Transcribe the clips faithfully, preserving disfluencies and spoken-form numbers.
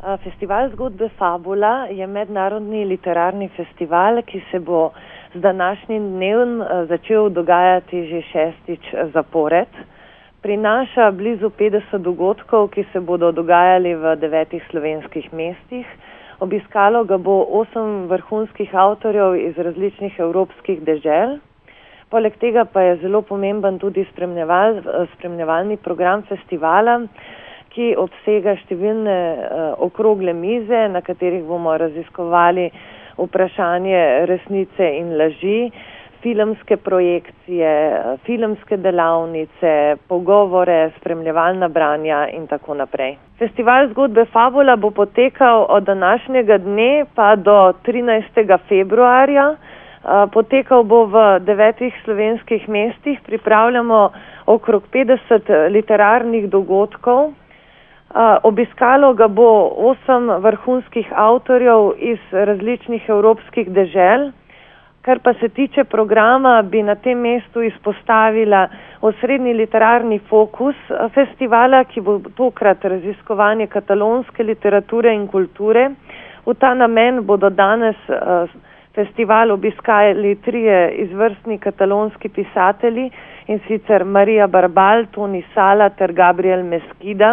Festival zgodbe Fabula je mednarodni literarni festival, ki se bo z današnjim dnem začel dogajati že šestič zapored. Prinaša blizu petdeset dogodkov, ki se bodo dogajali v devetih slovenskih mestih. Obiskalo ga bo osem vrhunskih avtorjev iz različnih evropskih dežel. Poleg tega pa je zelo pomemben tudi spremljeval, spremljevalni program festivala, ki obsega številne uh, okrogle mize, na katerih bomo raziskovali vprašanje resnice in laži, filmske projekcije, filmske delavnice, pogovore, spremljevalna branja in tako naprej. Festival zgodbe Fabula bo potekal od današnjega dne pa do trinajstega februarja. Uh, potekal bo v devetih slovenskih mestih, pripravljamo okrog petdeset literarnih dogodkov. Uh, obiskalo ga bo osem vrhunskih avtorjev iz različnih evropskih dežel. Kar pa se tiče programa, bi na tem mestu izpostavila osrednji literarni fokus festivala, ki bo tokrat raziskovanje katalonske literature in kulture. V ta namen bodo danes uh, festival obiskali trije izvrstni katalonski pisatelji, in sicer Marija Barbal, Toni Sala ter Gabriel Mesquida.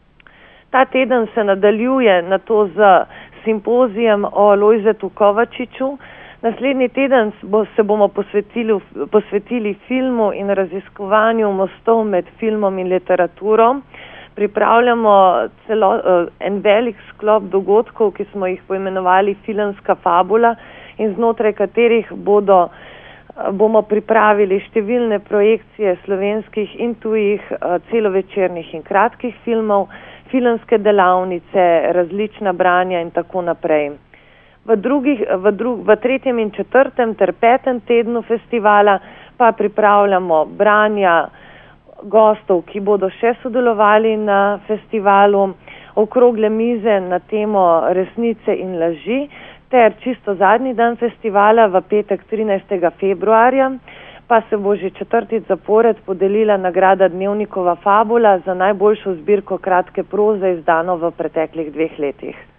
Ta teden se nadaljuje na to z simpozijem o Lojzetu Kovačiču. Naslednji teden bo, se bomo posvetili, posvetili filmu in raziskovanju mostov med filmom in literaturo. Pripravljamo celo, en velik sklop dogodkov, ki smo jih poimenovali Filmska fabula in znotraj katerih bodo, bomo pripravili številne projekcije slovenskih in tujih celovečernih in kratkih filmov, filmske delavnice, različna branja in tako naprej. V, drugih, v, dru, v tretjem in četrtem ter petem tednu festivala pa pripravljamo branja gostov, ki bodo še sodelovali na festivalu, okrogle mize na temo resnice in laži, ter čisto zadnji dan festivala v petek trinajstega februarja pa se bo že četrtič zapored podelila nagrada Dnevnikova fabula za najboljšo zbirko kratke proze, izdano v preteklih dveh letih.